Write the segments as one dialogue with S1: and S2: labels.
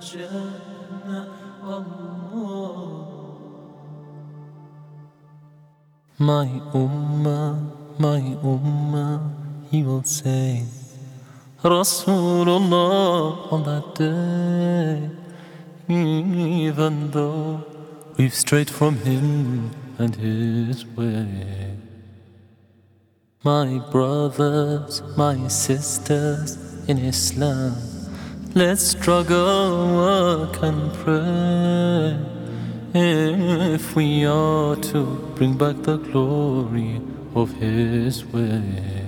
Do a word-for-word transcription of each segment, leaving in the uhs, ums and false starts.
S1: Jannah, Allah. My ummah, my ummah, he will say, Rasulullah on that day, even though we've strayed from him and his way. My brothers, my sisters in Islam, let's struggle, work and pray, if we are to bring back the glory of his way.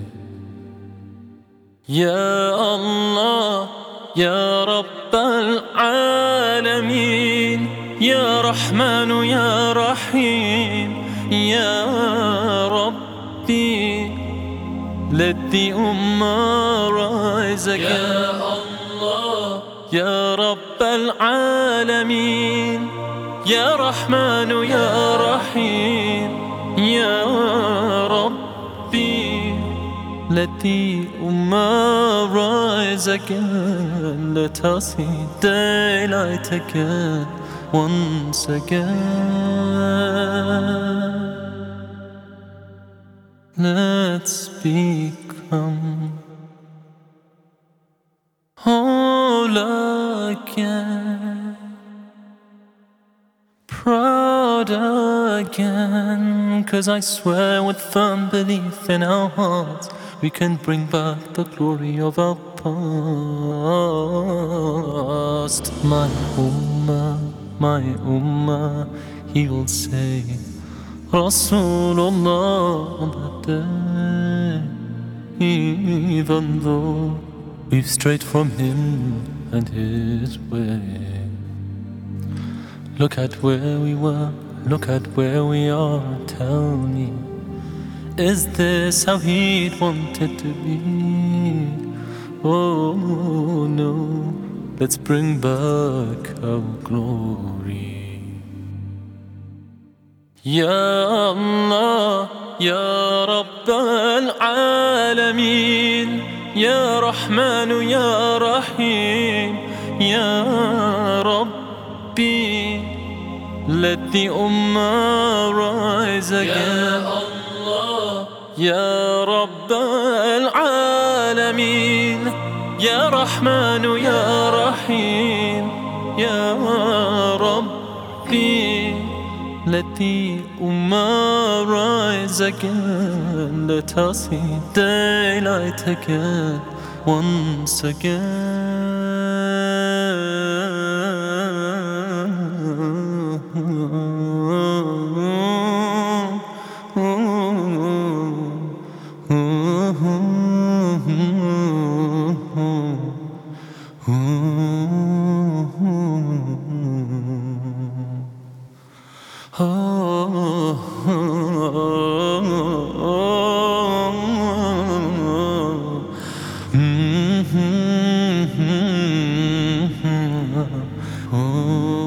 S1: Ya Allah, Ya Rabb al-Alameen, Ya Rahmanu, Ya Rahim, Ya Rabbi, let the Ummah rise again. Ya Allah, Ya Rabb al-Alameen, Ya Rahmanu, Ya Rahim, Ya Rabbi, let the Ummah rise again. Let us see daylight again, once again. Let's become whole again, proud again, 'cause I swear with firm belief in our hearts we can bring back the glory of our past. My ummah, my ummah, he will say, Rasulullah on that day, even though we've strayed from him and his way. Look at where we were, look at where we are, tell me, is this how he'd want it to be? Oh no, let's bring back our glory. Ya Allah, Ya Rabb al-Alameen, Ya Rahmanu, Ya Rahim, Ya Rabbi, let the Ummah rise again. Ya Allah, Ya Rabb al-Alameen, Ya Rahmanu, Ya Rahim, Ya Rabbi, let the Ummah rise again. Let us see daylight again, once again.